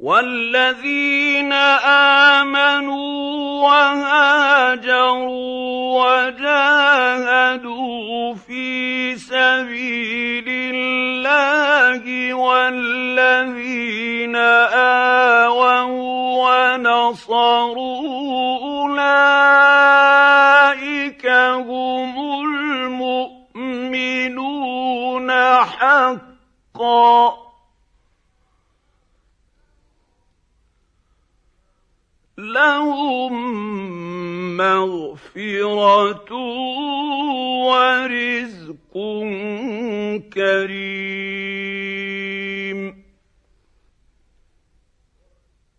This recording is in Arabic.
وَالَّذِينَ آمَنُوا وَهَاجَرُوا وَجَاهَدُوا فِي سَبِيلِ اللَّهِ وَالَّذِينَ آوَوا وَّنَصَرُوا أُولَٰئِكَ هُمُ الْمُؤْمِنُونَ حَقًّا ۚ لَّهُم مَّغْفِرَةٌ وَرِزْقٌ كَرِيمٌ.